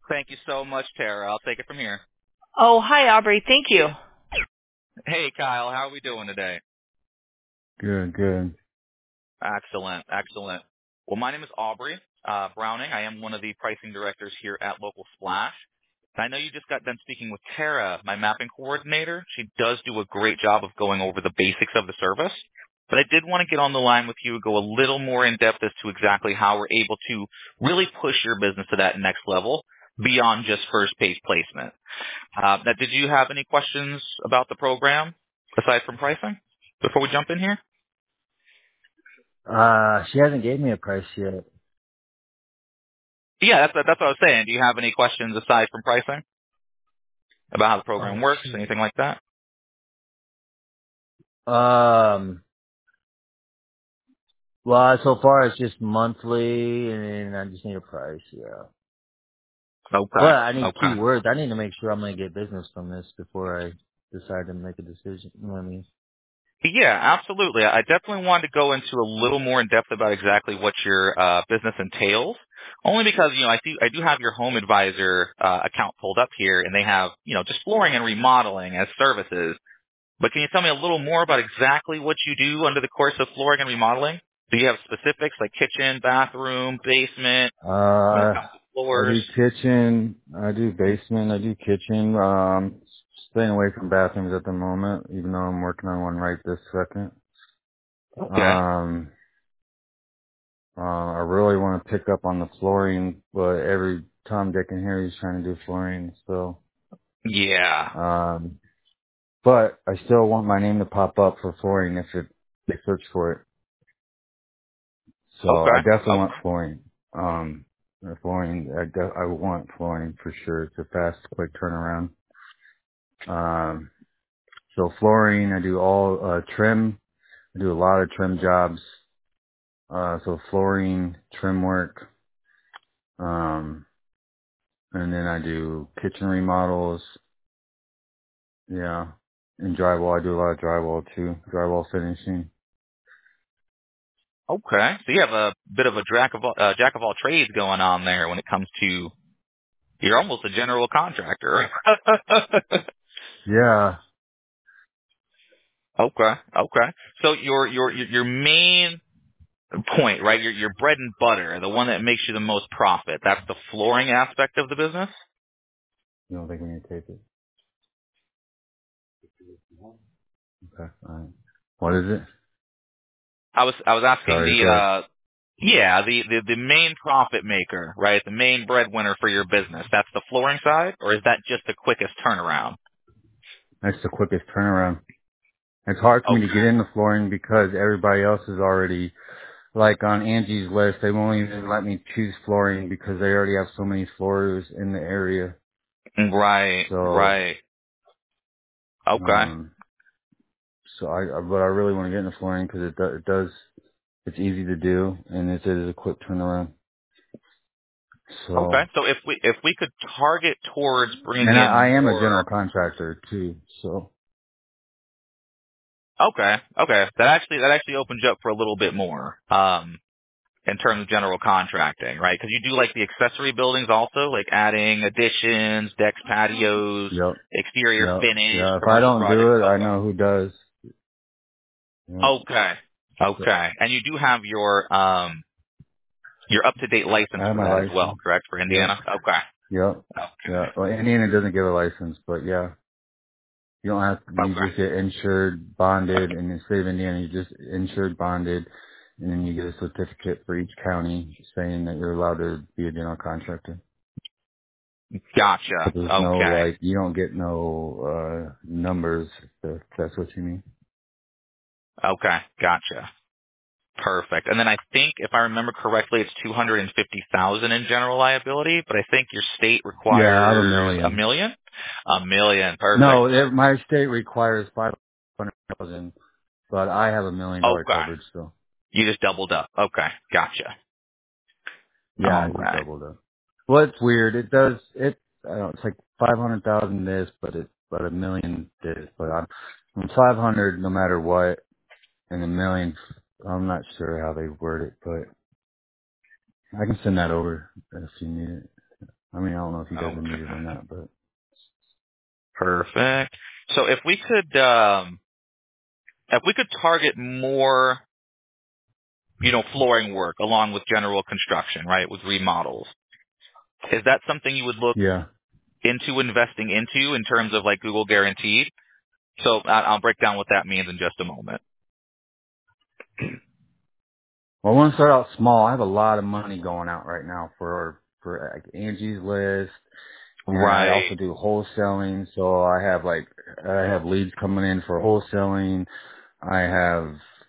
Thank you so much, Tara. I'll take it from here. Oh, hi, Aubrey. Thank you. Hey, Kyle. How are we doing today? Good, good. Excellent. Excellent. Well, my name is Aubrey Browning. I am one of the pricing directors here at Local Splash. I know you just got done speaking with Tara, my mapping coordinator. She does do a great job of going over the basics of the service. But I did want to get on the line with you and go a little more in depth as to exactly how we're able to really push your business to that next level beyond just first page placement. Now, did you have any questions about the program aside from pricing before we jump in here? She hasn't gave me a price yet. Yeah, that's what I was saying. Do you have any questions aside from pricing about how the Oh program works, shit. anything like that? Well, so far it's just monthly, and I just need a price. Yeah. Okay. But I need Okay. keywords. I need to make sure I'm gonna get business from this before I decide to make a decision. You know what I mean? Yeah, absolutely. I definitely wanted to go into a little more in depth about exactly what your business entails. Only because I do have your Home Advisor account pulled up here, and they have just flooring and remodeling as services. But can you tell me a little more about exactly what you do under the course of flooring and remodeling? Do you have specifics like kitchen, bathroom, basement when it comes to I floors? do kitchen. I do basement. I do kitchen. Staying away from bathrooms at the moment, even though I'm working on one right this second. Okay. Um, I really want to pick up on the flooring, but every Tom, Dick, and Harry's trying to do flooring, so, Yeah. but I still want my name to pop up for flooring if they search for it. So I Okay. definitely want Okay. flooring. Flooring, I want flooring for sure. It's a fast, quick turnaround. Um, so flooring, I do all, trim. I do a lot of trim jobs. So flooring, trim work, um, and then I do kitchen remodels. Yeah. And drywall, I do a lot of drywall too. Drywall finishing. Okay. So you have a bit of a jack of all trades going on there when it comes to you're almost a general contractor. Yeah. Okay. Okay. So your main point, right? Your bread and butter, the one that makes you the most profit. That's the flooring aspect of the business. You don't think we need to tape it? Okay. All right. What is it? I was asking Sorry, go ahead. the main profit maker, right? The main breadwinner for your business. That's the flooring side, or is that just the quickest turnaround? That's the quickest turnaround. It's hard for me to get Okay. into flooring because everybody else is already, like on Angie's list, they won't even let me choose flooring because they already have so many floors in the area. Right. So, Right. Okay. um, but I really want to get into flooring because it's easy to do and it is a quick turnaround. So, Okay. So if we could target towards bringing and in I am a more. general contractor too. So, Okay. Okay. That actually opens you up for a little bit more. In terms of general contracting, right? Because you do like the accessory buildings also, like adding additions, decks, patios, yep, exterior yep, finish, yeah. If I commercial don't projects. do it, I know who does. Yep. Okay. So, Okay. And you do have your up to date license I have for my that as well, license. correct? For Yep, Indiana? Okay. yep, yeah. Okay. Well, Indiana doesn't give a license, but yeah, you don't have. You Okay. just get insured, bonded, and in the state of Indiana, you just insured, bonded, and then you get a certificate for each county saying that you're allowed to be a general contractor. Gotcha. But there's no Okay. like, you don't get no numbers if that's what you mean. Okay. Gotcha. Perfect. And then I think, if I remember correctly, it's 250,000 in general liability, but I think your state Yeah, I have a requires a million. million. A million. Perfect. No, my state requires 500,000, but I have $1 million Okay. coverage still. You just doubled up. Okay. Gotcha. Yeah, I just Okay. doubled it. Well, it's weird. I don't know, it's like 500,000 this, but a million this, but I'm 500 no matter what, and a million, I'm not sure how they word it, but I can send that over if you need it. I mean, I don't know if you guys are Okay. muted or not, but Perfect. So if we could target more, flooring work along with general construction, right, with remodels, is that something you would look yeah. into investing into in terms of like Google Guaranteed? So I'll break down what that means in just a moment. Well, I want to start out small. I have a lot of money going out right now for like Angie's List, and I Right. also do wholesaling. So I have leads coming in for wholesaling. I have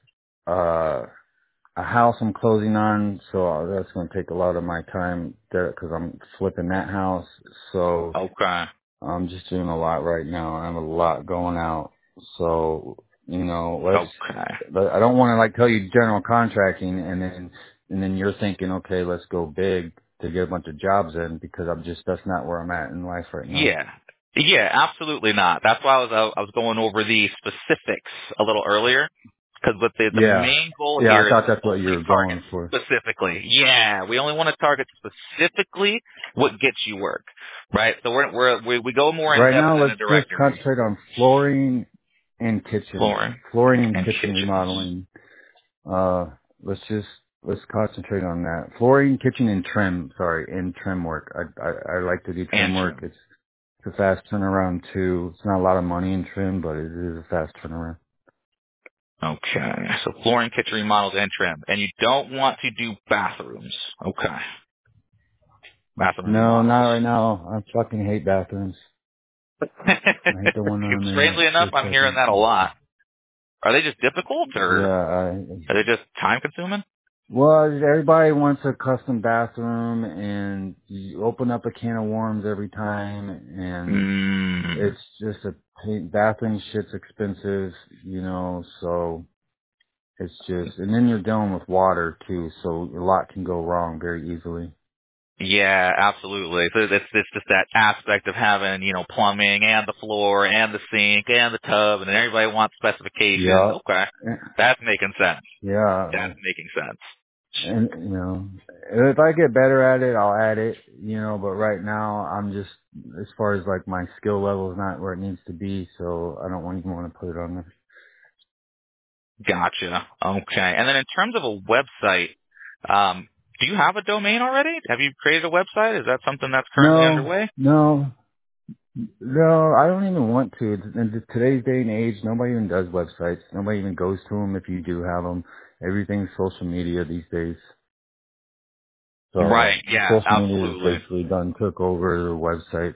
a house I'm closing on, so that's going to take a lot of my time because I'm flipping that house. So Okay. I'm just doing a lot right now. I have a lot going out. So, Okay. I don't want to like tell you general contracting and then you're thinking, okay, let's go big to get a bunch of jobs in because that's not where I'm at in life right now. Yeah. Yeah, absolutely not. That's why I was going over the specifics a little earlier, because the Yeah. main goal Yeah, I here is thought to that's what you only were target going for. specifically. Yeah, we only want to target specifically what gets you work, right? So we go more in Right depth now, in a let's just directory. concentrate on flooring and kitchen. Flooring Flooring and and kitchen kitchens. remodeling. Uh, let's concentrate on that. Flooring, kitchen, and trim. Sorry, and trim work. I like to do And trim work. trim. It's a fast turnaround too. It's not a lot of money in trim, but it is a fast turnaround. Okay. So flooring, kitchen remodels, and trim. And you don't want to do bathrooms. Okay. Bathroom No, not remodels. right now. I fucking hate bathrooms. I hate the one that I'm in. Strangely enough, It's I'm just hearing that a lot. Are they just difficult, or yeah. are they just time consuming? Well, everybody wants a custom bathroom, and you open up a can of worms every time, and Mm, it's just a pain. Bathroom shit's expensive, so it's just, and then you're dealing with water too, so a lot can go wrong very easily. yeah, absolutely. So it's just that aspect of having, plumbing and the floor and the sink and the tub, and then everybody wants specifications. Yeah, Okay. That's making sense. yeah, That's making sense. and if I get better at it, I'll add it, but right now I'm just, as far as like my skill level is not where it needs to be, so I don't even want to put it on there. Gotcha. Okay. And then in terms of a website, um, do you have a domain already? Have you created a website? Is that something that's currently No, underway? no, no, I don't even want to. In today's day and age, nobody even does websites. Nobody even goes to them if you do have them. Everything's social media these days. Right. So Yeah, social media is absolutely. basically took over the websites.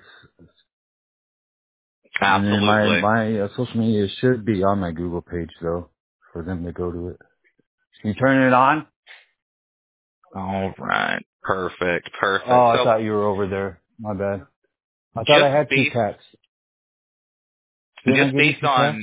And then Absolutely. my social media should be on my Google page though, for them to go to it. You turning it on? All right. Perfect. Oh, Perfect. I So thought you were over there. My bad. I thought just I had two based cats. Didn't I just give you based two cats? on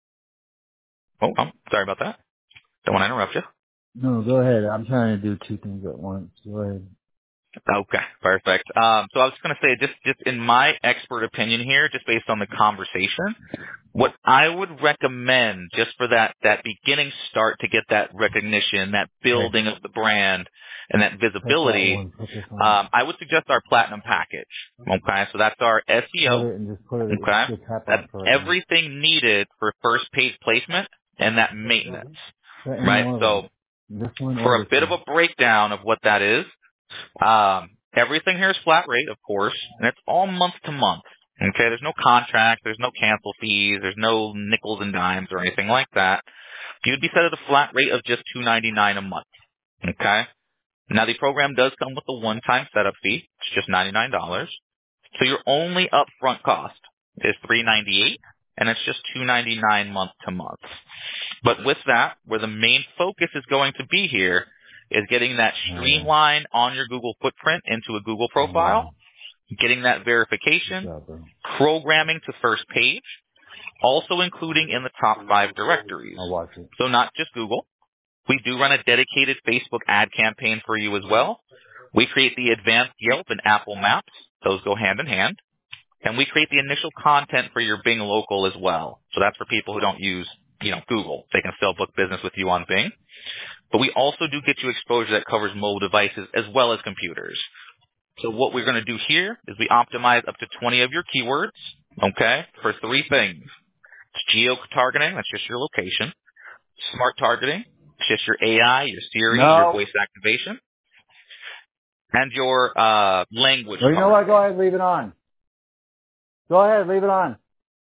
sorry about that. Don't want to interrupt you. No, go ahead. I'm trying to do two things at once. Go ahead. Okay, perfect. So I was going to say, just in my expert opinion here, just based on the conversation, what I would recommend just for that beginning start to get that recognition, that Hey, building of the brand, and that touch that visibility, one. Put this on. I would suggest our platinum package. Okay, so that's our Hold SEO. it and just put it, Okay, just tap on that's it for right now. everything needed for first page placement and that maintenance. Any Right. one of So them. This one or for a this bit of one. a breakdown of what that is, everything here is flat rate, of course, and it's all month to month. Okay, there's no contract, there's no cancel fees, there's no nickels and dimes or anything like that. You'd be set at a flat rate of just $2.99 a month. Okay. Now the program does come with a one-time setup fee. It's just $99. So your only upfront cost is $398, and it's just $299 month to month. But with that, where the main focus is going to be here is getting that Oh yeah. streamline on your Google footprint into a Google Yeah. profile, getting that Good verification, job, bro. programming to first page, also including in the top 5 directories. I'll watch it. So not just Google. We do run a dedicated Facebook ad campaign for you as well. We create the advanced Yelp and Apple Maps. Those go hand in hand. And we create the initial content for your Bing local as well. So that's for people who don't use, Google. They can still book business with you on Bing. But we also do get you exposure that covers mobile devices as well as computers. So what we're going to do here is we optimize up to 20 of your keywords, okay, for three things. It's geo-targeting, that's just your location. Smart targeting, it's just your AI, your Siri, your voice activation. And your language Well, you know what? targeting. Go ahead, leave it on. Go ahead, leave it on.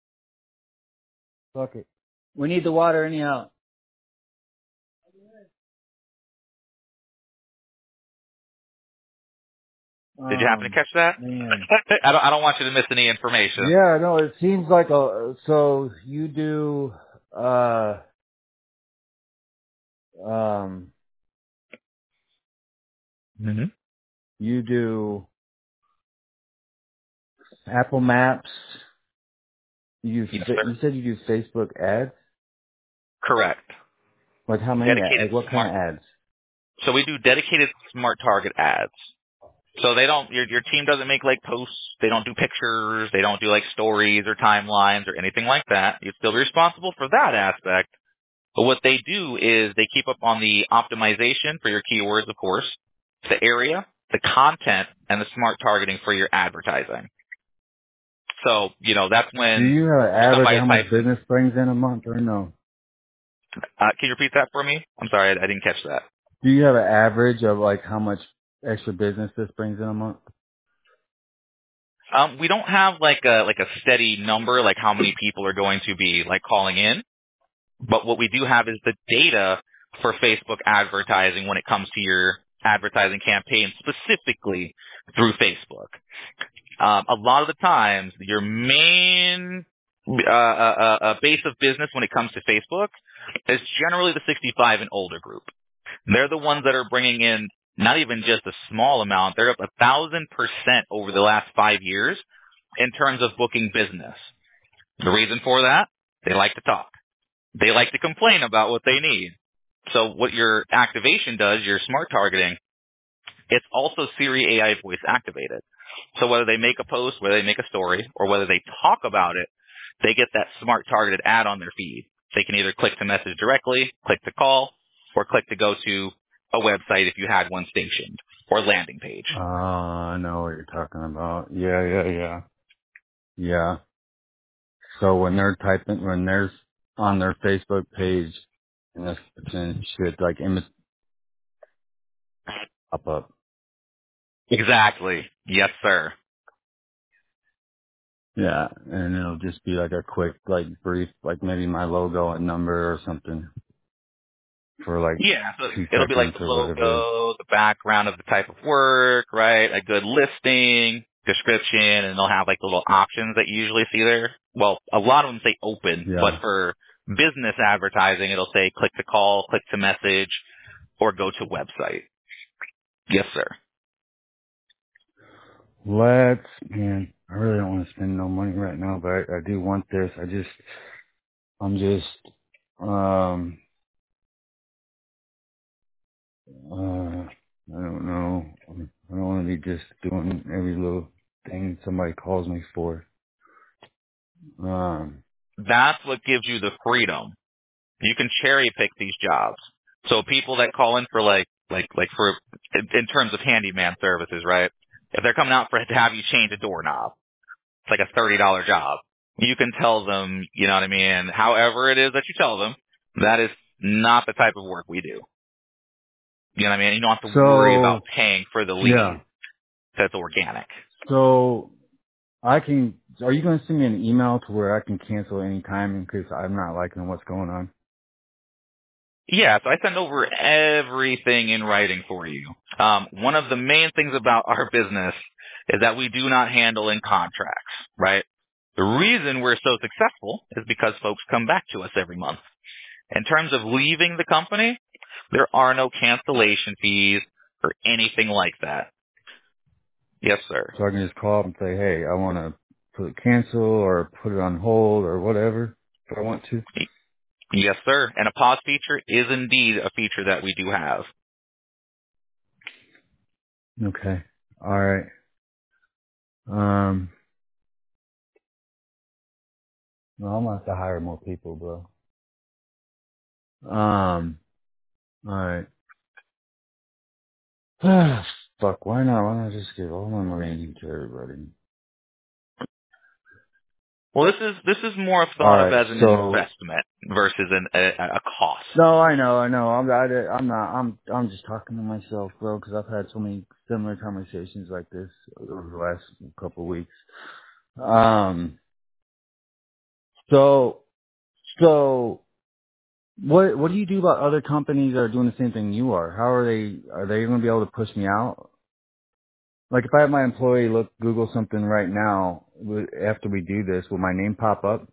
Fuck it. We need the water anyhow. Did you happen to catch that? Man. I don't want you to miss any information. Yeah, no, it seems like so you do, Mm-hmm. you do Apple Maps. You Yes, sir. you said you do Facebook ads? Correct. Like how many? Dedicated Like what kind smart. of ads? So we do dedicated smart target ads. So they don't, your team doesn't make like posts, they don't do pictures, they don't do like stories or timelines or anything like that. You'd still be responsible for that aspect. But what they do is they keep up on the optimization for your keywords, of course, the area, the content, and the smart targeting for your advertising. So, that's Do when you have an average somebody of how types much business brings in a month or no? can you repeat that for me? I'm sorry, I didn't catch that. Do you have an average of like how much extra business this brings in a month? We don't have like a steady number, like how many people are going to be like calling in. But what we do have is the data for Facebook advertising when it comes to your advertising campaign, specifically through Facebook. A lot of the times, your main base of business when it comes to Facebook is generally the 65 and older group. They're the ones that are bringing in not even just a small amount. They're up 1,000% over the last 5 years in terms of booking business. The reason for that? They like to talk. They like to complain about what they need. So what your activation does, your smart targeting, it's also Siri AI voice activated. So whether they make a post, whether they make a story, or whether they talk about it, they get that smart targeted ad on their feed. They can either click to message directly, click to call, or click to go to a website if you had one stationed, or landing page. I know what you're talking about. Yeah. So when they're on their Facebook page, and this person should like image pop up. Exactly. Yes, sir. Yeah, and it'll just be like a quick, like brief, like maybe my logo and number or something for like Yeah, so 2 it'll be like seconds the or whatever. logo, the background of the type of work, right? A good listing, description, and they'll have like the little options that you usually see there. Well, a lot of them say open, but Yeah. for business advertising, it'll say click to call, click to message, or go to website. Yes, sir. Man, I really don't want to spend no money right now, but I do want this. I'm just, I don't know. I don't want to be just doing every little thing somebody calls me for. That's what gives you the freedom. You can cherry pick these jobs. So people that call in for like for in terms of handyman services, right? If they're coming out to have you change a doorknob, it's like a $30 job. You can tell them, you know what I mean, however it is that you tell them, that is not the type of work we do. You know what I mean? You don't have to worry So, about paying for the yeah. lead. That's organic. So, are you going to send me an email to where I can cancel any time in case I'm not liking what's going on? Yeah, so I send over everything in writing for you. One of the main things about our business is that we do not handle in contracts, right? The reason we're so successful is because folks come back to us every month. In terms of leaving the company, there are no cancellation fees or anything like that. Yes, sir. So I can just call up and say, hey, I want to cancel or put it on hold or whatever if I want to. Yes, sir. And a pause feature is indeed a feature that we do have. Okay. All right. Um, well, I'm going to have to hire more people, bro. All right. fuck, why not? Why not just give all my money to everybody? Well, this is more thought of Alright, as an so, investment versus a cost. no, I know. I'm just talking to myself, bro, because I've had so many similar conversations like this over the last couple of weeks. Um, so, so, what do you do about other companies that are doing the same thing you are? Are they going to be able to push me out? Like if I have my employee Google something right now, after we do this, will my name pop up?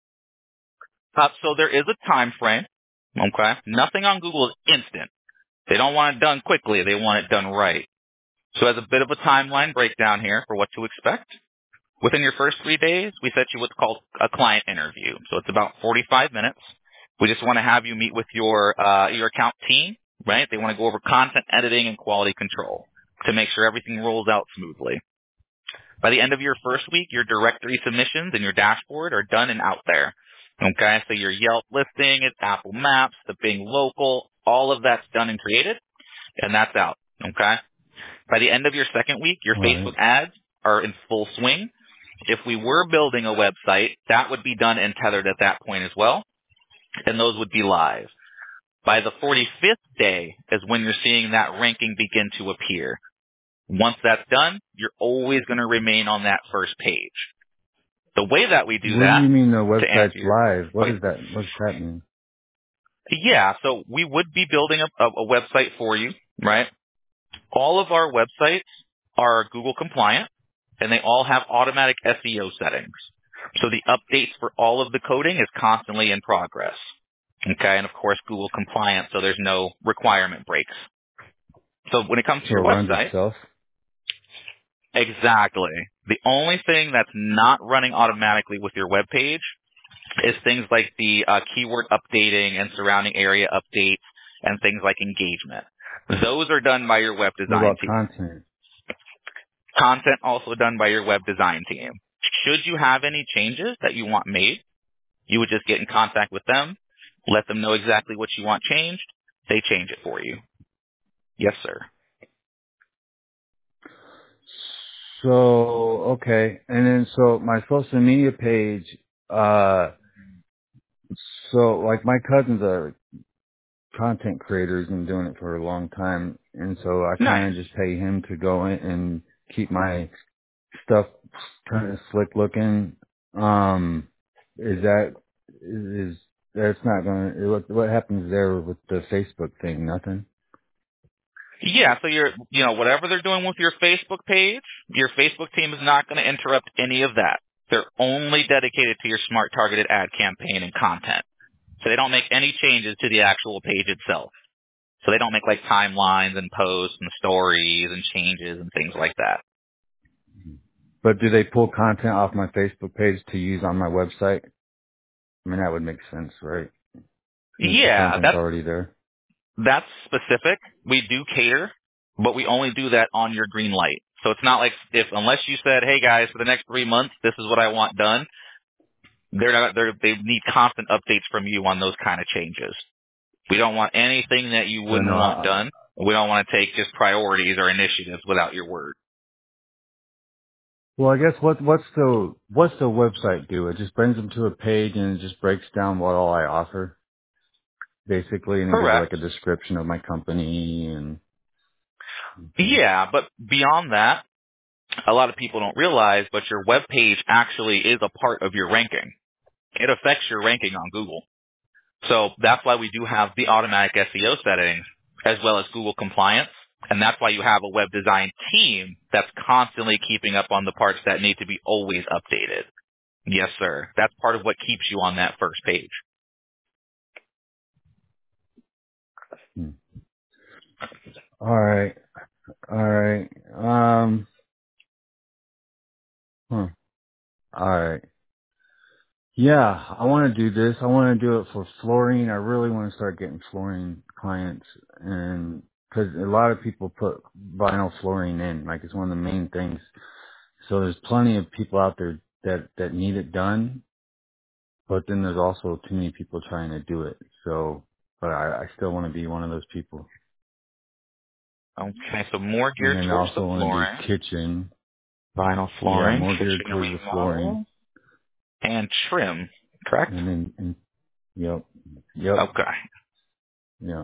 So there is a time frame. Okay, nothing on Google is instant. They don't want it done quickly. They want it done right. So as a bit of a timeline breakdown here for what to expect. Within your first 3 days, we set you what's called a client interview. So it's about 45 minutes. We just want to have you meet with your account team, right? They want to go over content editing and quality control to make sure everything rolls out smoothly. By the end of your first week, your directory submissions and your dashboard are done and out there. Okay, so your Yelp listing, it's Apple Maps, the Bing Local, all of that's done and created, and that's out. Okay. By the end of your second week, your Alright. Facebook ads are in full swing. If we were building a website, that would be done and tethered at that point as well, and those would be live. By the 45th day is when you're seeing that ranking begin to appear. Once that's done, you're always going to remain on that first page. The way that we do What do you that, mean the to website's answer your live? What point, is that? What does that mean? yeah, so we would be building a website for you, right? All of our websites are Google compliant, and they all have automatic SEO settings. So the updates for all of the coding is constantly in progress. Okay, and of course Google compliant, so there's no requirement breaks. So when it comes to So it your runs website, itself? exactly. The only thing that's not running automatically with your web page is things like the keyword updating and surrounding area updates and things like engagement. Those are done by your web What design about team. content? Content also done by your web design team. Should you have any changes that you want made, you would just get in contact with them, let them know exactly what you want changed. They change it for you. Yes, sir. So, okay. And then, so my social media page, uh, so like my cousin's a content creator. He's been doing it for a long time. And so I Nice. kind of just pay him to go in and keep my stuff kind of slick looking. Um, is that, is, that's not gonna, what happens there with the Facebook thing? Nothing? Yeah, so whatever they're doing with your Facebook team is not going to interrupt any of that. They're only dedicated to your smart targeted ad campaign and content. So they don't make any changes to the actual page itself. So they don't make like timelines and posts and stories and changes and things like that. But do they pull content off my Facebook page to use on my website? I mean, that would make sense, right? Since the Yeah, content's that's already there. That's specific. We do cater, but we only do that on your green light. So it's not like unless you said, "Hey guys, for the next 3 months, this is what I want done." They need constant updates from you on those kind of changes. We don't want anything that you So wouldn't no, want done. We don't want to take just priorities or initiatives without your word. well, I guess what's the website do? It just brings them to a page and it just breaks down what all I offer, basically, and it gives like Correct. a description of my company and. Okay. Yeah, but beyond that, a lot of people don't realize, but your web page actually is a part of your ranking. It affects your ranking on Google. So that's why we do have the automatic SEO settings as well as Google compliance. And that's why you have a web design team that's constantly keeping up on the parts that need to be always updated. Yes, sir. That's part of what keeps you on that first page. Hmm. All right. All right. Huh. All right. Yeah, I want to do this. I want to do it for flooring. I really want to start getting flooring clients, and because a lot of people put vinyl flooring in, like it's one of the main things. So there's plenty of people out there that need it done, but then there's also too many people trying to do it. So, but I still want to be one of those people. Okay, so more And geared then towards the also want to do flooring, kitchen. vinyl Yeah, flooring, more geared kitchen towards the flooring. remodel, and trim, correct? And then, yep, Okay. yeah.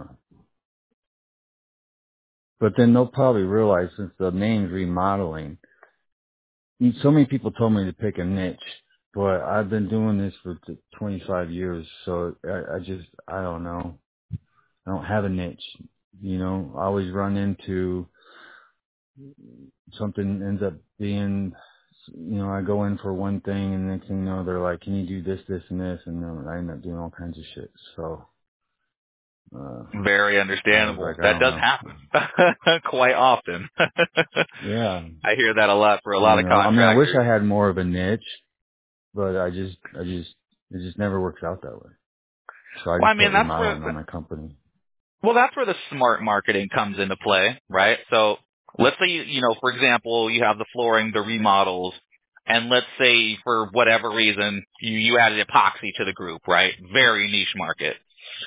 But then they'll probably realize since the main's remodeling, so many people told me to pick a niche, but I've been doing this for 25 years, so I don't know. I don't have a niche. You know, I always run into something ends up being, I go in for one thing and next thing you know, they're like, can you do this, this, and this? And then I end up doing all kinds of shit. So, Very I was understandable. like, I That don't does know. happen quite often. Yeah. I hear that a lot for a lot of I mean, I wish contractors. I had more of a niche, but it just never works out that way. So I Well, I just mean, put remodeling on my company. that's where the smart marketing comes into play, right? So let's say for example, you have the flooring, the remodels, and let's say for whatever reason you added epoxy to the group, right? Very niche market.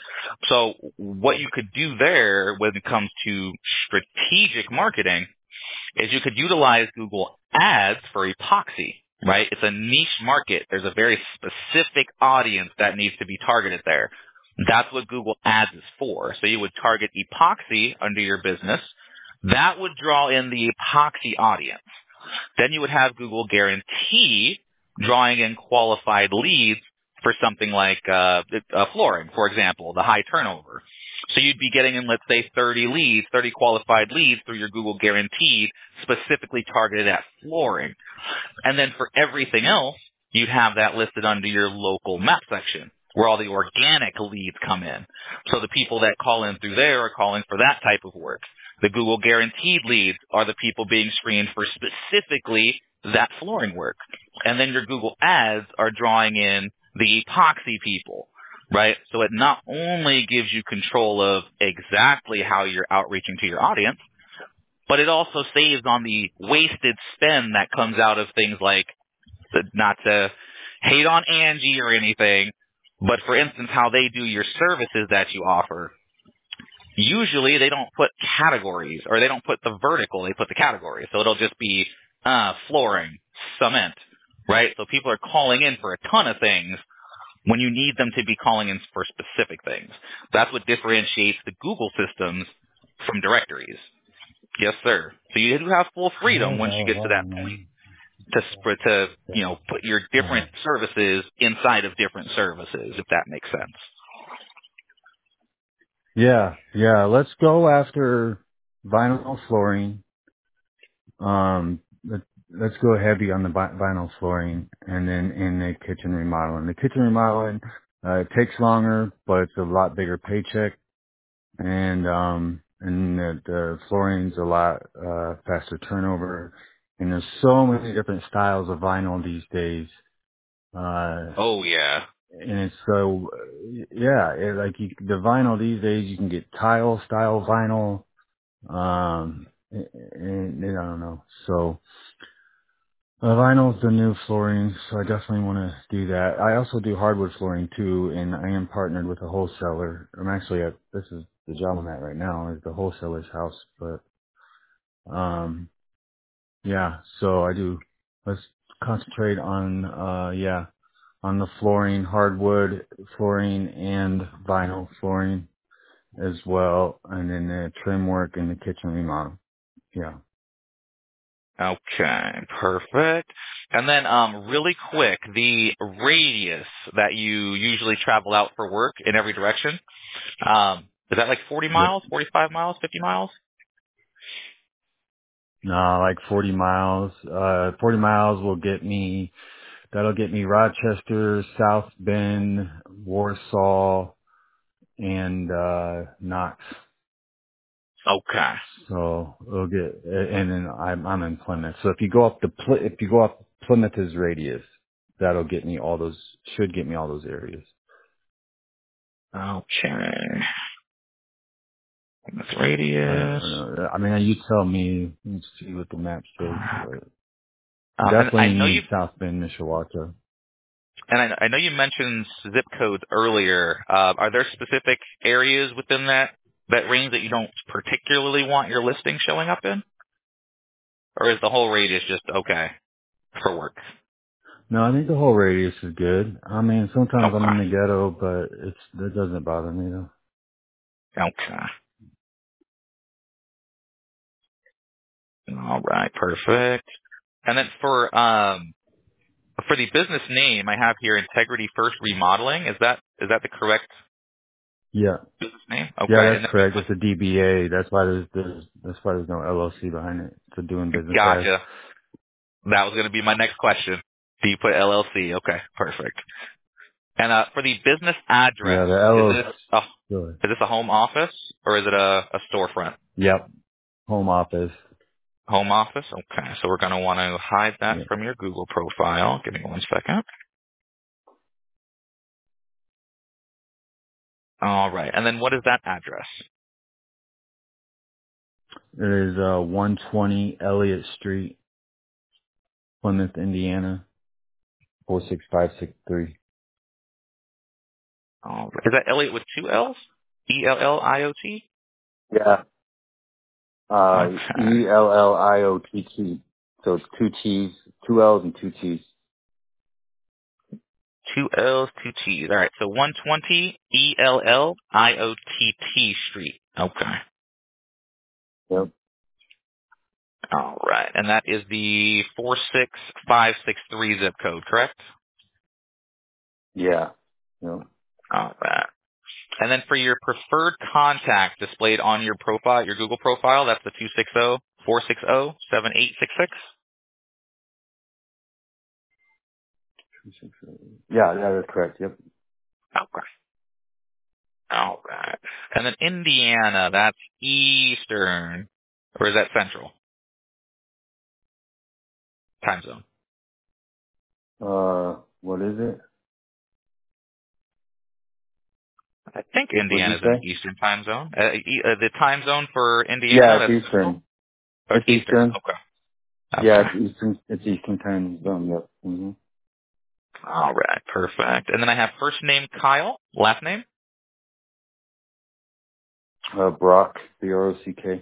So what you could do there when it comes to strategic marketing is you could utilize Google Ads for epoxy, right? It's a niche market. There's a very specific audience that needs to be targeted there. That's what Google Ads is for. So you would target epoxy under your business. That would draw in the epoxy audience. Then you would have Google Guarantee drawing in qualified leads for something like flooring, for example, the high turnover. So you'd be getting in, let's say, 30 qualified leads through your Google Guaranteed, specifically targeted at flooring. And then for everything else, you'd have that listed under your local map section where all the organic leads come in. So the people that call in through there are calling for that type of work. The Google Guaranteed leads are the people being screened for specifically that flooring work. And then your Google Ads are drawing in the epoxy people, right? So it not only gives you control of exactly how you're outreaching to your audience, but it also saves on the wasted spend that comes out of things like, not to hate on Angie or anything, but for instance, how they do your services that you offer. Usually they don't put categories, or they don't put the vertical, they put the category. So it'll just be flooring, cement, right? So people are calling in for a ton of things when you need them to be calling in for specific things. That's what differentiates the Google systems from directories. Yes, sir. So you do have full freedom once you get to that point to put your different services inside of different services, if that makes sense. Yeah. Let's go after vinyl flooring. Let's go heavy on the vinyl flooring, and then in the kitchen remodeling. The kitchen remodeling, it takes longer, but it's a lot bigger paycheck, and the flooring's a lot faster turnover. And there's so many different styles of vinyl these days. Oh, yeah. And it's so, yeah, the vinyl these days, you can get tile style vinyl, and I don't know. So, vinyl's the new flooring, so I definitely want to do that. I also do hardwood flooring too, and I am partnered with a wholesaler. This is the job I'm at right now, is the wholesaler's house, but, yeah, so let's concentrate on, on the flooring, hardwood flooring and vinyl flooring as well, and then the trim work and the kitchen remodel. Yeah. Okay, perfect. And then really quick, the radius that you usually travel out for work in every direction, is that like 40 Yep. miles, 45 miles, 50 miles? No, like 40 miles. 40 miles that'll get me Rochester, South Bend, Warsaw, and, Knox. Okay. So and then I'm in Plymouth. So if you go up Plymouth's radius, should get me all those areas. Okay. That's I radius. don't know. I mean, you tell me. Let's see what the map says, but And I definitely know you need South Bend, Mishawaka. I know you mentioned zip codes earlier. Are there specific areas within that that range that you don't particularly want your listing showing up in? Or is the whole radius just okay for work? No, I think the whole radius is good. I mean, sometimes I'm in Okay. the ghetto, but that doesn't bother me though. Okay. All right. Perfect. And then for the business name, I have here Integrity First Remodeling. Is that the correct Yeah. business name? Yeah, Okay. And that's then we correct. put It's a DBA. That's why there's no LLC behind it. It's a doing business as. gotcha. That was going to be my next question. Do you put LLC? Okay. Perfect. And for the business Yeah, address, the is LLC. this a home office or is it a storefront? Yep. Home office. Home office? Okay. So we're going to want to hide that Yeah. from your Google profile. Give me 1 second. All right. And then what is that address? It is 120 Elliott Street, Plymouth, Indiana, 46563. All right. Is that Elliott with 2 L's? Elliot? Yeah. Okay. ELLIOTT. So it's 2 T's, 2 L's and 2 T's. 2 L's, 2 T's. All right. So 120 Elliott Street. Okay. Yep. All right. And that is the 46563 zip code, correct? Yeah. Yep. All right. And then for your preferred contact displayed on your profile, your Google profile, that's the 260-460-7866. Yeah, that's correct. Yep. Okay. All right. And then Indiana, that's Eastern, or is that Central time zone? What is it? I think What did you Indiana's in say? the Eastern time zone. The time zone for Yeah, Indiana, it's that's Eastern. Central? Or It's it's Eastern. Eastern. Okay. Yeah, Okay. it's Eastern. It's Eastern time zone. Yep. All right. Perfect. And then I have first name Kyle, last name. Brock, BROCK.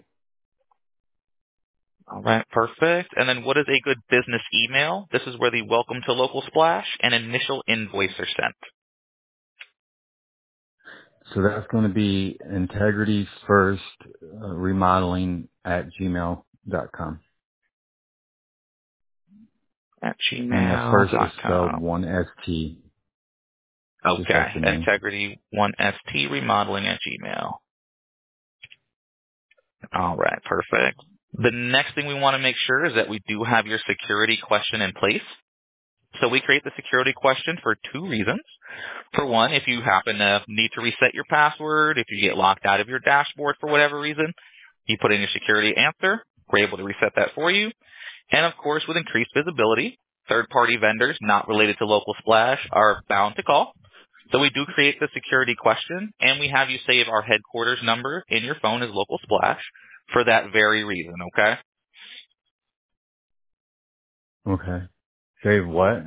All right, perfect. And then what is a good business email? This is where the welcome to Local Splash and initial invoice are sent. So that's going to be integrity first remodeling at gmail.com. At And the first is spelled gmail.com. one ST, just Okay. like the name. Integrity1ST remodeling at Gmail. All right, perfect. The next thing we want to make sure is that we do have your security question in place. So we create the security question for 2 reasons. For one, if you happen to need to reset your password, if you get locked out of your dashboard for whatever reason, you put in your security answer. We're able to reset that for you. And of course, with increased visibility, third-party vendors not related to Local Splash are bound to call. So we do create the security question, and we have you save our headquarters number in your phone as Local Splash for that very reason, okay? Okay. Save what?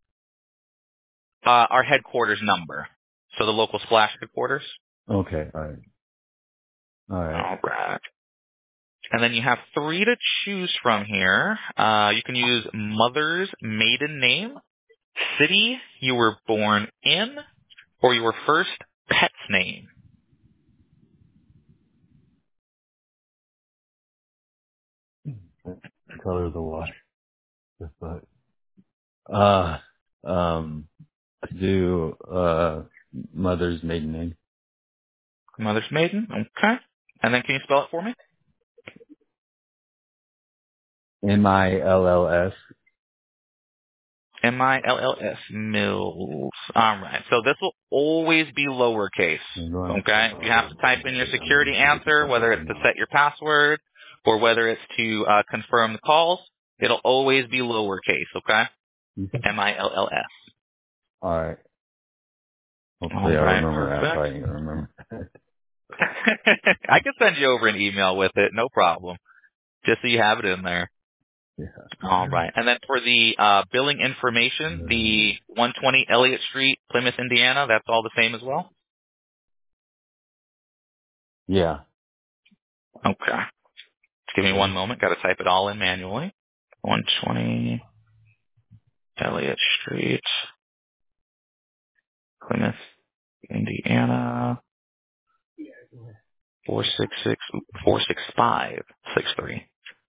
Our headquarters number. So the Local Splash headquarters. Okay. All right. All right. All right. And then you have 3 to choose from here. You can use mother's maiden name, city you were born in, or your first pet's name. Color of the water. The fuck. Uh, um, do, mother's maiden name. Mother's maiden, okay. And then can you spell it for me? MILLS. Mills, Mills. All right. So this will always be lowercase. Okay. You have to type in your security answer, whether it's to set your password or whether it's to confirm the calls. It'll always be lowercase. Okay. Mills. All right. All Hopefully I right. remember that if Perfect. I can remember. I can send you over an email with it. No problem. Just so you have it in there. Yeah. All right. And then for the billing information, the 120 Elliott Street, Plymouth, Indiana, that's all the same as well? Yeah. Okay. Just give me one moment. Got to type it all in manually. 120 Elliott Street, Plymouth, Indiana, 46563.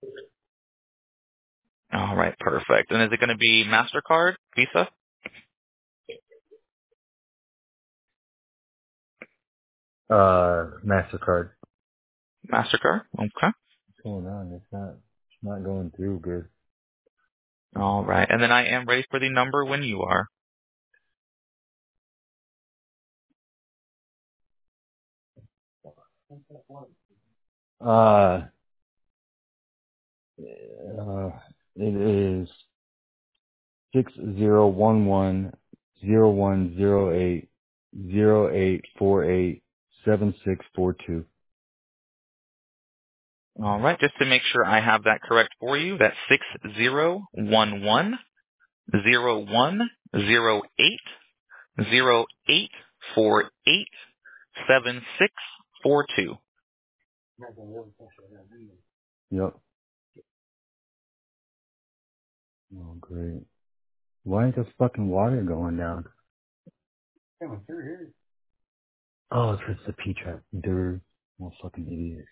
All right, perfect. And is it going to be MasterCard, Visa? MasterCard. MasterCard. Okay. What's going on? It's not going through good. All right. And then I am ready for the number when you are. Uh, it is 6011010808487642. All right. Just to make sure I have that correct for you, that's 60110808487642. Yep. Oh, great. Why ain't this fucking water going down? Oh, it's just the P-trap. Dude. I'm a fucking idiot.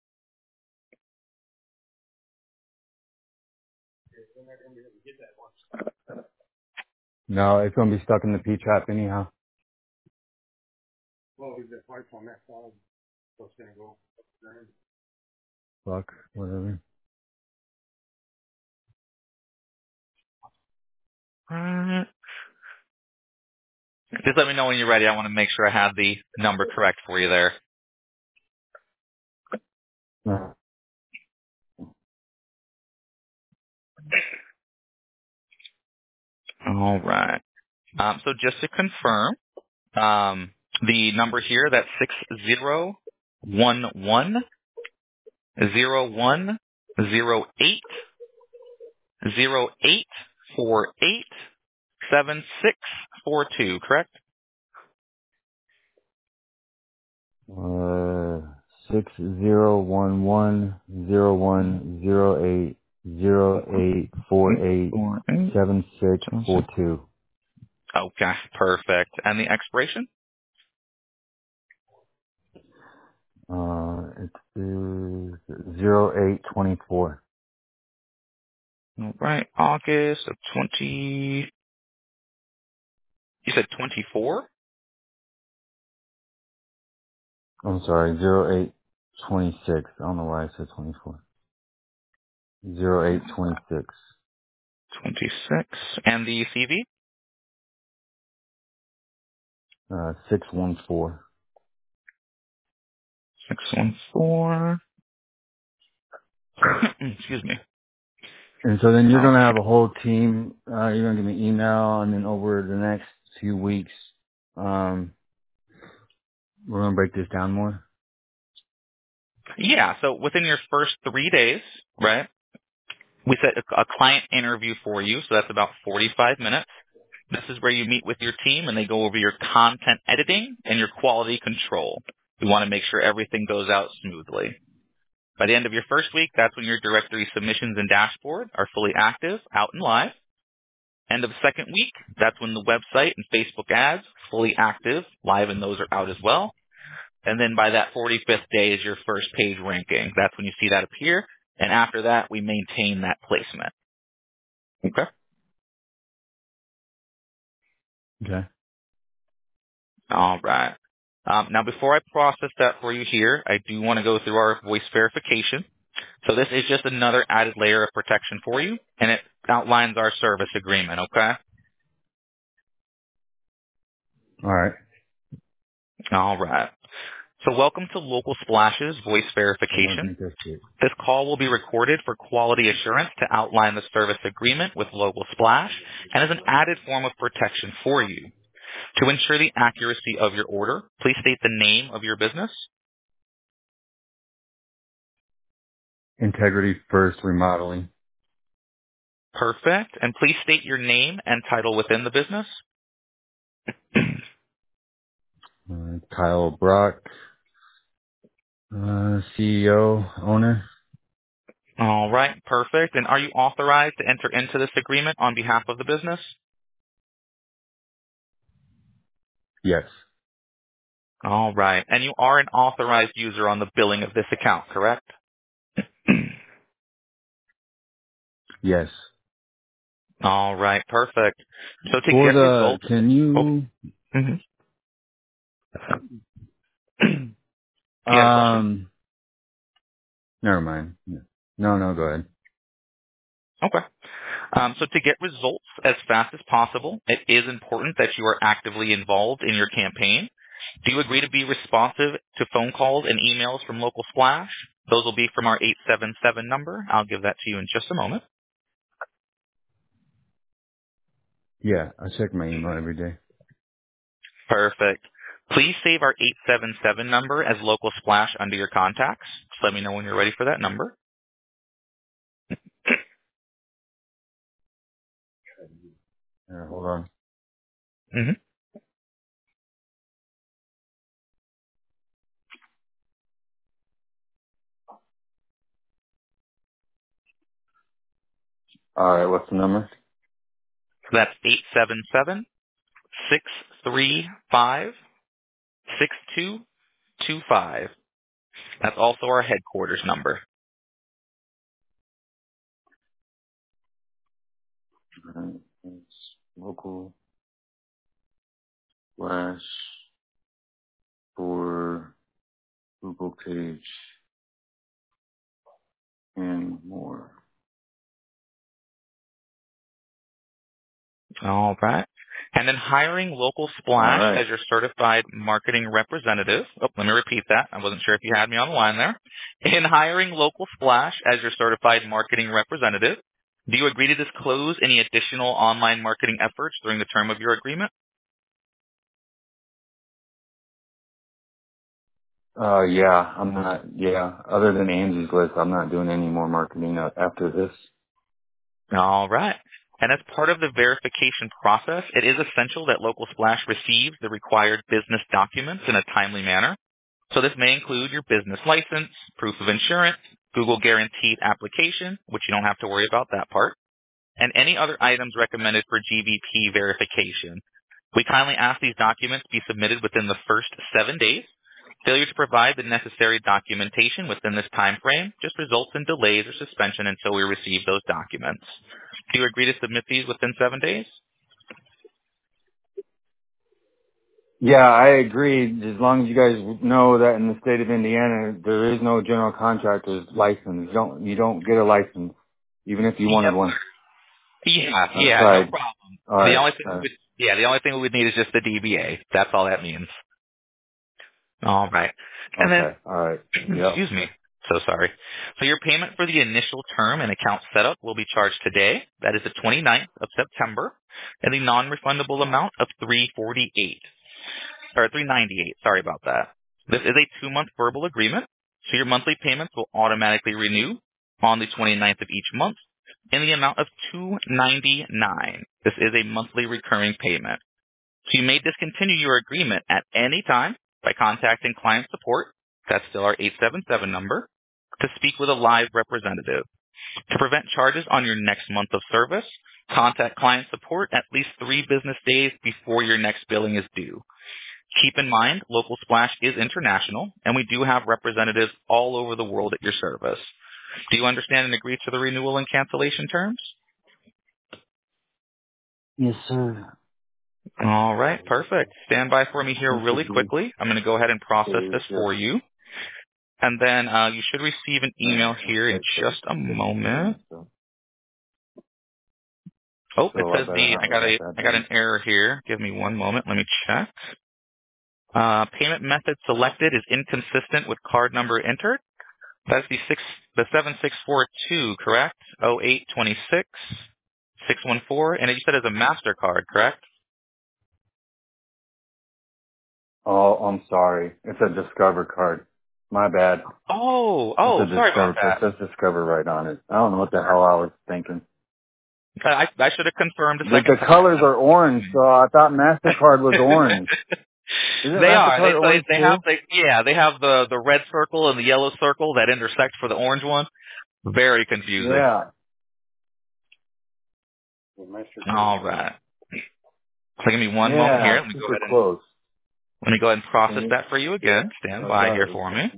No, it's gonna be stuck in the P-trap anyhow. Fuck, whatever. All right. Just let me know when you're ready. I want to make sure I have the number correct for you there. No. All right. So just to confirm, the number here, that's 6011010808487642, correct? 6011010808487642. Okay, perfect. And the expiration? It is 0824. All right, August of 20, you said 24? I'm sorry, 0826. I don't know why I said 24. 0826. 26. And the CV? 614. 614. Excuse me. And so then you're Oh, going to have a whole team, you're going to give me email, and then over the next few weeks, we're going to break this down more. yeah, so within your first 3 days, right, we set a client interview for you, so that's about 45 minutes. This is where you meet with your team and they go over your content editing and your quality control. We want to make sure everything goes out smoothly. By the end of your first week, that's when your directory submissions and dashboard are fully active, out and live. End of second week, that's when the website and Facebook ads fully active, live, and those are out as well. And then by that 45th day is your first page ranking. That's when you see that appear. And after that, we maintain that placement. Okay. Okay. All right. Now, before I process that for you here, I do want to go through our voice verification. So this is just another added layer of protection for you, and it outlines our service agreement, okay? All right. All right. So welcome to Local Splash's voice I'm going to verification. drink this shit. This call will be recorded for quality assurance to outline the service agreement with Local Splash and as an added form of protection for you. To ensure the accuracy of your order, please state the name of your business. Integrity First Remodeling. Perfect. And please state your name and title within the business. Kyle Brock. CEO, owner? All right, perfect. And are you authorized to enter into this agreement on behalf of the business? Yes. All right. And you are an authorized user on the billing of this account, correct? Yes. All right, perfect. So to For get the, results, can oh, you, hmm you had a question? never mind. No, go ahead. Okay. So to get results as fast as possible, it is important that you are actively involved in your campaign. Do you agree to be responsive to phone calls and emails from Local Splash? Those will be from our 877 number. I'll give that to you in just a moment. Yeah, I check my email every day. Perfect. Please save our 877 number as Local Splash under your contacts. Just let me know when you're ready for that number. Hold on. hmm Alright, what's the number? So that's 877 635 6225. That's also our headquarters number. Alright, it's local slash for Google page and more. All right. And then hiring Local Splash Alright. as your certified marketing representative. Oh, let me repeat that. I wasn't sure if you had me on the line there. In hiring Local Splash as your certified marketing representative, do you agree to disclose any additional online marketing efforts during the term of your agreement? Yeah, other than Angie's List, I'm not doing any more marketing after this. All right. And as part of the verification process, it is essential that Local Splash receives the required business documents in a timely manner. So this may include your business license, proof of insurance, Google Guaranteed application, which you don't have to worry about that part, and any other items recommended for GVP verification. We kindly ask these documents be submitted within the first 7 days. Failure to provide the necessary documentation within this time frame just results in delays or suspension until we receive those documents. Do you agree to submit these within 7 days? Yeah, I agree. As long as you guys know that in the state of Indiana, there is no general contractor's license. You don't get a license, even if you wanted Yep. one. Yeah, no Outside. problem. All The right. only thing the only thing we would need is just the DBA. That's all that means. All right. And then, Okay. All right. Yep. excuse me. So sorry. So your payment for the initial term and account setup will be charged today. That is the 29th of September, and the non-refundable amount of $348 or $398. Sorry about that. This is a 2-month verbal agreement, so your monthly payments will automatically renew on the 29th of each month in the amount of $299. This is a monthly recurring payment. So you may discontinue your agreement at any time by contacting client support. That's still our 877 number to speak with a live representative. To prevent charges on your next month of service, contact client support at least 3 business days before your next billing is due. Keep in mind, Local Splash is international, and we do have representatives all over the world at your service. Do you understand and agree to the renewal and cancellation terms? Yes, sir. All right, perfect. Stand by for me here really quickly. I'm going to go ahead and process this for you. And then you should receive an email here in just a moment. Oh, it So I says better not look at that I got then. an error here. Give me one moment. Let me check. Payment method selected is inconsistent with card number entered. That's the 7642, correct? 0826 614, and you said it's a MasterCard, correct? Oh, I'm sorry. It's a Discover card. My bad. It's a Sorry about Discover card. that. It says Discover right on it. I don't know what the hell I was thinking. I should have confirmed a The second colors time. are orange, so I thought MasterCard was orange. Isn't They are. MasterCard orange They too? have they have the red circle and the yellow circle that intersect for the orange one. Very confusing. Yeah. MasterCard All orange. right. So give me one moment here. Yeah, super close. Let me go ahead and process Can you? that for you again. Stand Oh, by here sorry. for me.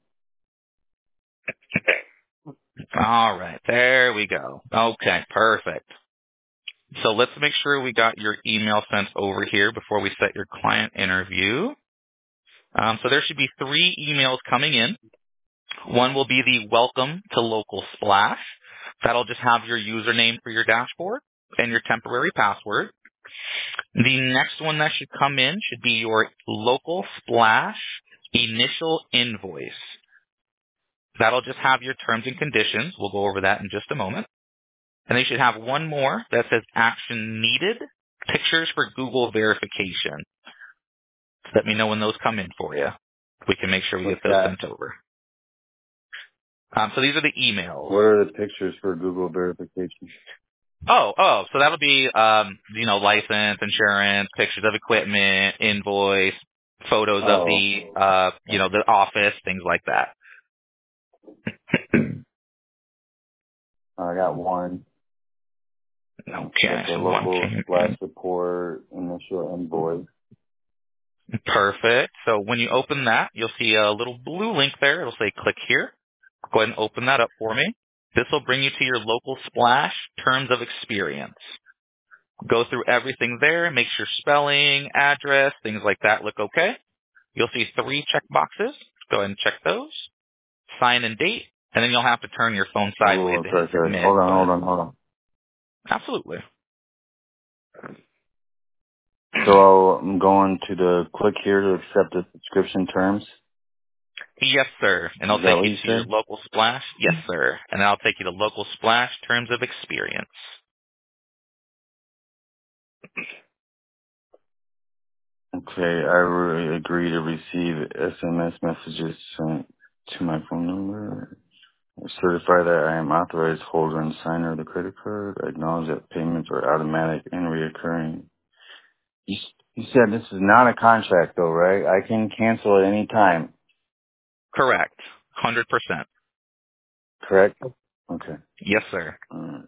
All right. There we go. Okay. Perfect. So let's make sure we got your email sent over here before we set your client interview. So there should be 3 emails coming in. One will be the welcome to Local Splash. That'll just have your username for your dashboard and your temporary password. The next one that should come in should be your Local Splash initial invoice. That'll just have your terms and conditions. We'll go over that in just a moment. And they should have one more that says action needed, pictures for Google verification. Let me know when those come in for you. We can make sure we What's get those that? sent over. So these are the emails. What are the pictures for Google verification? So that'll be, license, insurance, pictures of equipment, invoice, photos of the, the office, things like that. I got one. Okay, Got the so one local came Splash in. support initial invoice. Perfect. So when you open that, you'll see a little blue link there. It'll say click here. Go ahead and open that up for me. This will bring you to your Local Splash terms of experience. Go through everything there, make sure spelling, address, things like that look okay. You'll see 3 check boxes. Go ahead and check those. Sign and date, and then you'll have to turn your phone sideways Oh, to hit sorry. submit. Hold on. Absolutely. So I'm going to the click here to accept the subscription terms. Yes, sir. And Is I'll that take what you you to your said? Local Splash. Yes, sir. And then I'll take you to Local Splash terms of experience. Okay, I agree to receive SMS messages sent to my phone number. Certify that I am authorized holder and signer of the credit card. I acknowledge that payments are automatic and reoccurring. You said this is not a contract though, right? I can cancel at any time, Correct. 100%. correct? Okay. Yes, sir. Alright.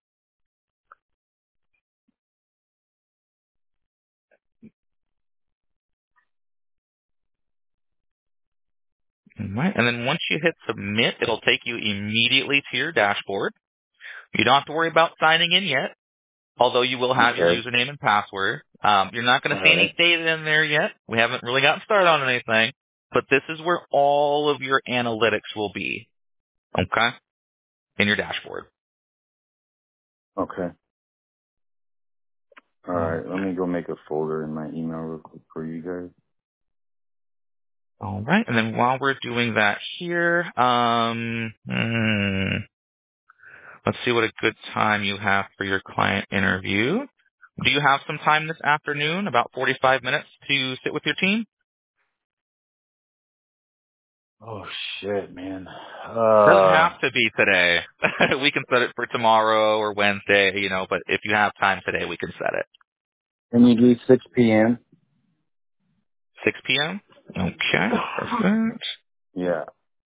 All right. And then once you hit submit, it'll take you immediately to your dashboard. You don't have to worry about signing in yet, although you will have your Okay. username and password. You're not going to see any Alright. data in there yet. We haven't really gotten started on anything, but this is where all of your analytics will be, okay, in your dashboard. Okay. Alright. Let me go make a folder in my email real quick for you guys. All right. And then while we're doing that here, let's see what a good time you have for your client interview. Do you have some time this afternoon, about 45 minutes, to sit with your team? Oh shit, man. Doesn't have to be today. We can set it for tomorrow or Wednesday, but if you have time today, we can set it. Can you do 6 p.m.? 6 p.m.? Okay, perfect. Yeah.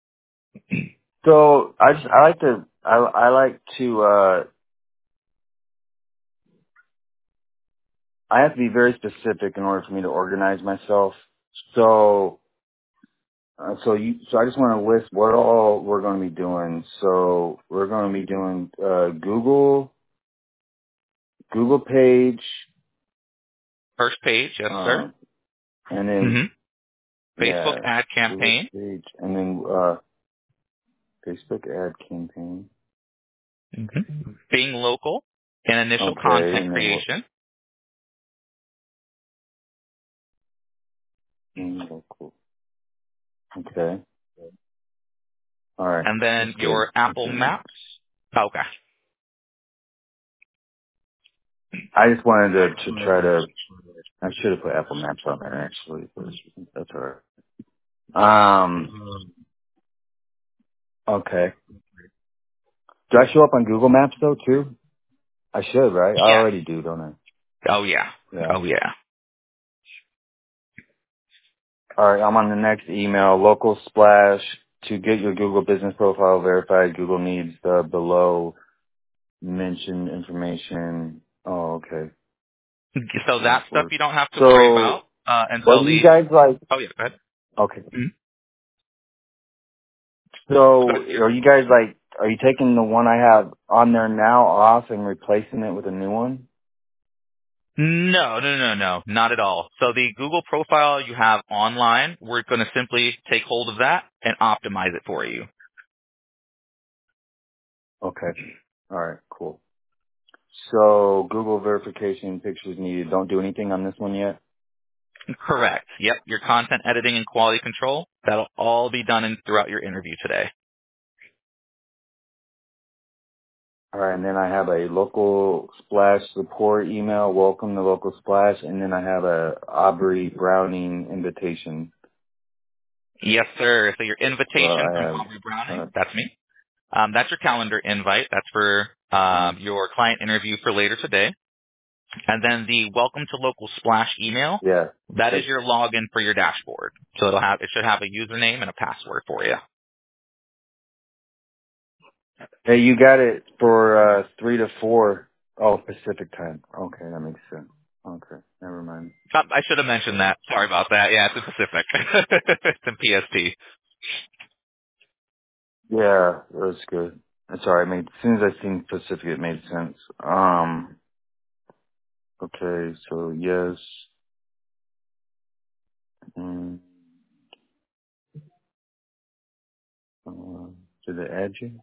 So I have to be very specific in order for me to organize myself. So I just want to list what all we're going to be doing. So we're going to be doing Google page, First page, yes, sir. and then Mm-hmm. Facebook yeah, ad Google campaign. page, and then Facebook ad campaign. Mm-hmm. Being local and initial Okay, content and then what? creation. Local. Okay, all right, And that's then good. your Apple Okay. Maps. Okay. I just wanted to try to. I should have put Apple Maps on there actually, but that's all right. Okay. Do I show up on Google Maps though too? I should, right? I Yes. already do, don't I? Oh, yeah. Yeah. Oh, yeah. All right, I'm on the next email. Local Splash. To get your Google business profile verified, Google needs the below mentioned information. Oh, okay. So that stuff you don't have to So, worry about what until do you the. guys like? Oh yeah, go ahead. Okay. Mhm. So, Go ahead. are you guys like, are you taking the one I have on there now off and replacing it with a new one? No, not at all. So the Google profile you have online, we're going to simply take hold of that and optimize it for you. Okay. All right, cool. So, Google verification pictures needed. Don't do anything on this one yet? Correct. Yep. Your content editing and quality control, that'll all be done throughout your interview today. All right, and then I have a Local Splash support email, welcome to Local Splash, and then I have a Aubrey Browning invitation. Yes, sir. So your So invitation I from have, Aubrey Browning, that's me. That's your calendar invite. That's for your client interview for later today. And then the welcome to Local Splash email, yeah. that is your login for your dashboard. So it should have a username and a password for you. Hey, you got it for 3 to 4. Oh, Pacific time. Okay, that makes sense. Okay, never mind. I should have mentioned that. Sorry about that. Yeah, it's in Pacific. It's in PST. Yeah, that's good. That's all right. As soon as I seen Pacific, it made sense. Okay, so yes. Mm, did it add you?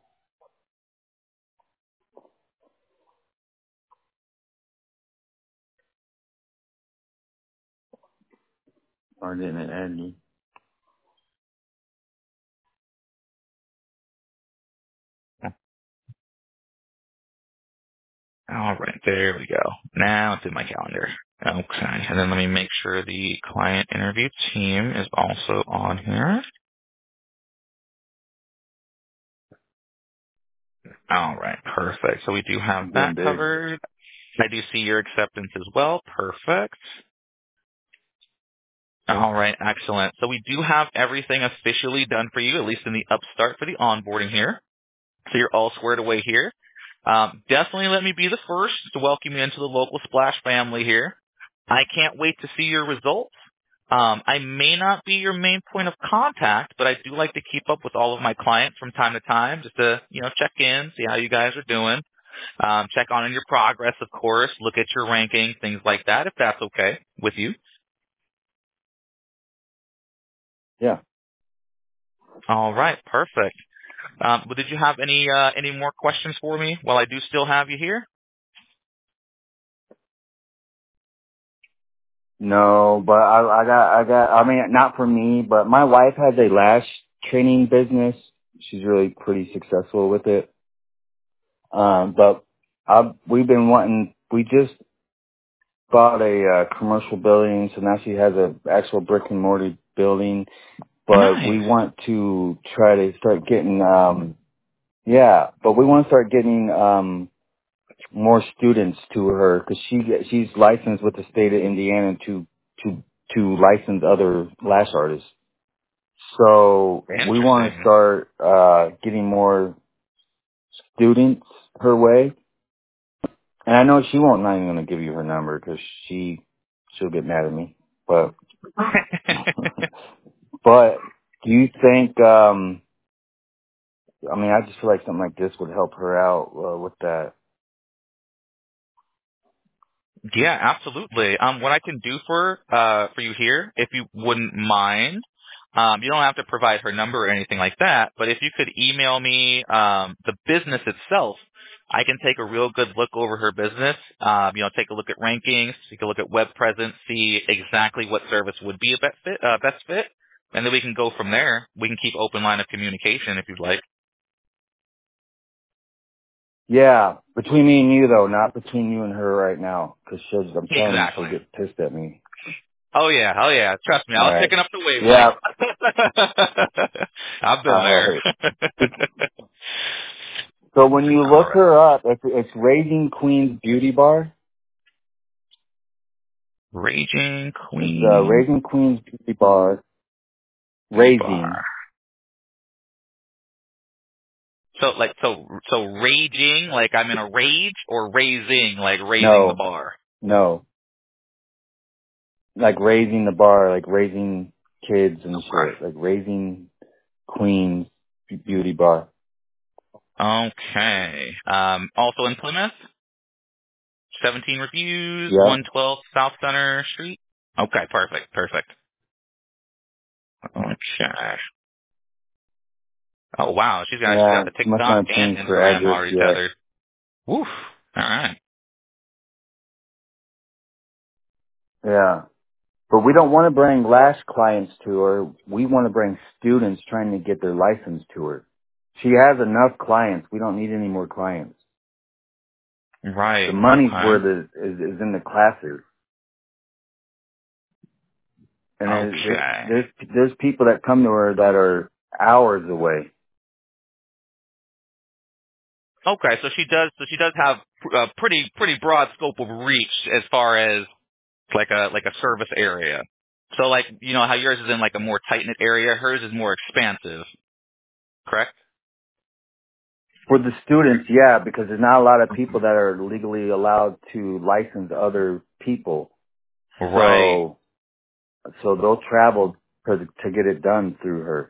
Or didn't it add you? All right, there we go. Now it's in my calendar. Okay, and then let me make sure the client interview team is also on here. All right, perfect. So we do have I'm getting that big. covered. I do see your acceptance as well. Perfect. All right, excellent. So we do have everything officially done for you, at least in the upstart for the onboarding here. So you're all squared away here. Definitely let me be the first to welcome you into the Local Splash family here. I can't wait to see your results. I may not be your main point of contact, but I do like to keep up with all of my clients from time to time just to, check in, see how you guys are doing. Check on your progress, of course, look at your ranking, things like that, if that's okay with you. Yeah. All right, perfect. But did you have any more questions for me while I do still have you here? No, but I mean, not for me, but my wife has a lash training business. She's really pretty successful with it. But we've been we just bought a commercial building, so now she has a actual brick and mortar building, but Nice. we want to try to start getting, yeah, but we want to start getting, more students to her because she's licensed with the state of Indiana to license other lash artists. So we want to Interesting. start getting more students her way. And I know she won't not even going to give you her number because she'll get mad at me. But but do you think? I mean, I just feel like something like this would help her out with that. Yeah, absolutely. What I can do for you here, if you wouldn't mind, you don't have to provide her number or anything like that, but if you could email me the business itself, I can take a real good look over her business. Take a look at rankings, take a look at web presence, see exactly what service would be a best fit, and then we can go from there. We can keep open line of communication if you'd like. Yeah, between me and you though, not between you and her right now, because I'm telling you, she'll Exactly. get pissed at me. Oh yeah. Trust me, All I was right. picking up the Yeah. wavelength. I've been All there. right. So when you All look right. her up, it's Raging Queen's Beauty Bar. Raging It's Queen. Raging Queen's Beauty Bar. Raising. So raging, like I'm in a rage, or raising, like raising the bar? No. Like raising the bar, like raising kids and shit. Like raising queens beauty bar. Okay. Also in Plymouth? 17 reviews, Yeah. 112 South Center Street? Okay, perfect. Okay. Oh wow, she's got the Must TikTok not and change for Instagram address already yet. tethered. Woof. Alright. Yeah. But we don't want to bring lash clients to her. We want to bring students trying to get their license to her. She has enough clients. We don't need any more clients. Right. The money's Okay. where is in the classes. And Okay. there's people that come to her that are hours away. Okay, so she does have a pretty broad scope of reach as far as like a service area. So like, how yours is in like a more tight knit area, hers is more expansive, correct? For the students, yeah, because there's not a lot of people that are legally allowed to license other people. Right. So they'll travel to get it done through her.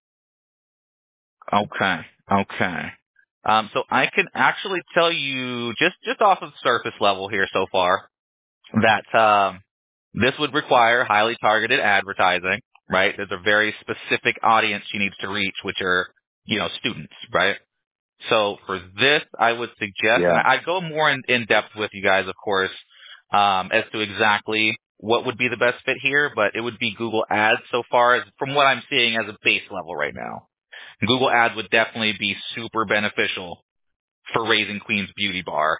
Okay. So I can actually tell you just off of surface level here so far that this would require highly targeted advertising, right? There's a very specific audience she needs to reach, which are, students, right? So for this, I would suggest, and Yeah. I'd go more in depth with you guys, of course, as to exactly what would be the best fit here, but it would be Google Ads so far as from what I'm seeing as a base level right now. Google Ads would definitely be super beneficial for raising Queen's Beauty Bar.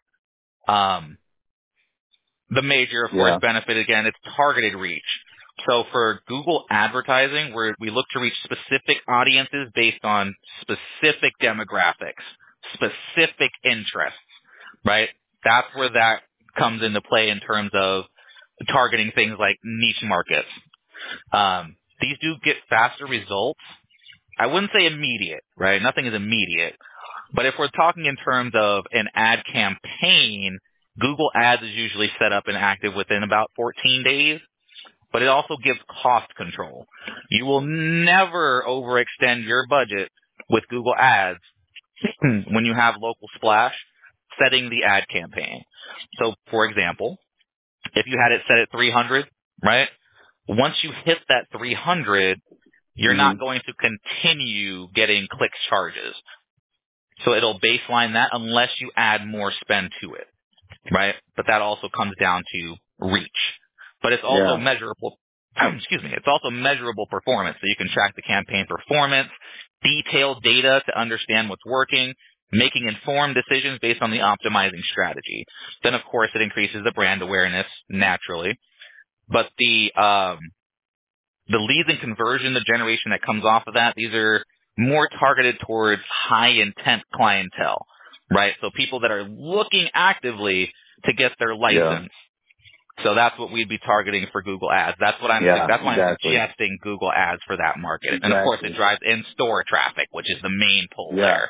The major, of course, benefit, again, it's targeted reach. So for Google advertising, we look to reach specific audiences based on specific demographics, specific interests, right? That's where that comes into play in terms of targeting things like niche markets. These do get faster results. I wouldn't say immediate, right? Nothing is immediate. But if we're talking in terms of an ad campaign, Google Ads is usually set up and active within about 14 days, but it also gives cost control. You will never overextend your budget with Google Ads when you have local splash setting the ad campaign. So, for example, if you had it set at 300, right? Once you hit that 300, you're not going to continue getting click charges. So it'll baseline that unless you add more spend to it, right? But that also comes down to reach. But it's also measurable, it's also measurable performance. So you can track the campaign performance, detailed data to understand what's working, making informed decisions based on the optimizing strategy. Then, of course, it increases the brand awareness naturally. But the leads and conversion, the generation that comes off of that, these are more targeted towards high intent clientele, right? So people that are looking actively to get their license. So that's what we'd be targeting for Google Ads. That's what that's why I'm suggesting Google Ads for that market. And of course it drives in-store traffic, which is the main pull there.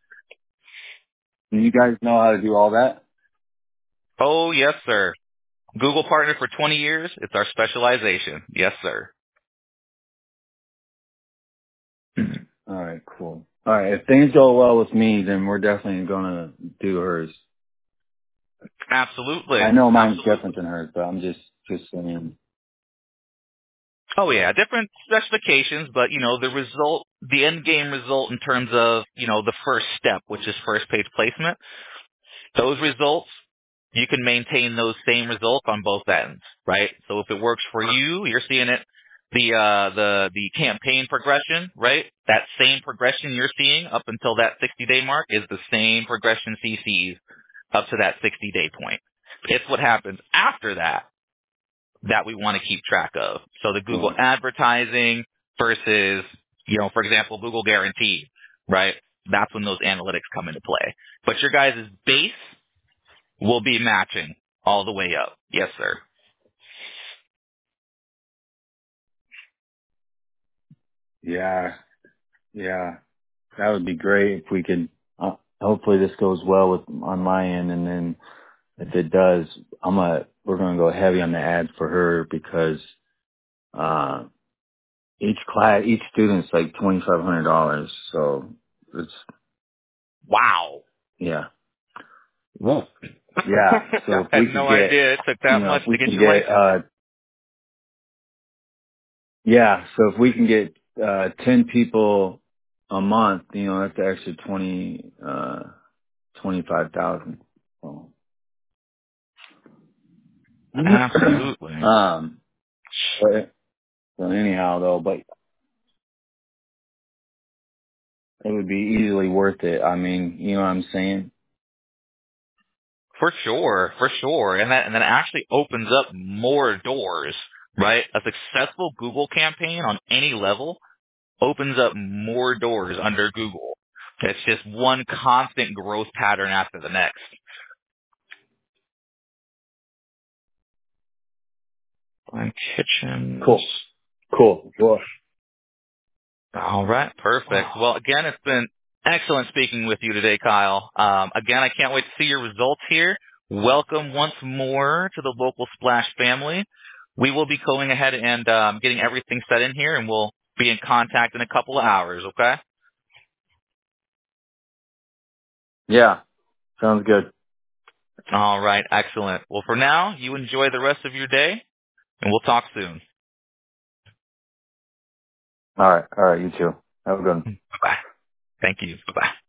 Do you guys know how to do all that? Oh, yes, sir. Google partner for 20 years. It's our specialization. Yes, sir. All right, cool. All right, if things go well with me, then we're definitely gonna do hers. Absolutely. I know mine's different than hers, but I'm just saying. Oh yeah, different specifications, but the end game result in terms of, the first step, which is first page placement, those results, you can maintain those same results on both ends, right? So if it works for you, you're seeing it, the campaign progression, right? That same progression you're seeing up until that 60-day mark is the same progression she sees up to that 60-day point. It's what happens after that we want to keep track of. So the Google advertising versus, for example, Google Guaranteed, right? That's when those analytics come into play. But your guys' base will be matching all the way up. Yes, sir. Yeah. Yeah. That would be great if we could, hopefully this goes well on my end. And then if it does, we're going to go heavy on the ads for her because, each student's like $2,500. So it's, Wow. yeah. Whoa. Yeah. So if I we had could no get, idea it took that much if we to get can you licensed. yeah. So if we can get, 10 people a month, that's an extra 25,000. So. Absolutely. So anyhow though, but it would be easily worth it. I mean, you know what I'm saying? For sure. And that actually opens up more doors, right? A successful Google campaign on any level opens up more doors under Google. It's just one constant growth pattern after the next. Fine kitchens. Cool. Well, All right. Perfect. Well, again, it's been excellent speaking with you today, Kyle. Again, I can't wait to see your results here. Welcome once more to the Local Splash family. We will be going ahead and getting everything set in here, and we'll be in contact in a couple of hours, okay? yeah, sounds good. All right. Excellent. Well, for now, you enjoy the rest of your day, and we'll talk soon. All right. You too. Have a good one. Bye-bye. Thank you. Bye-bye.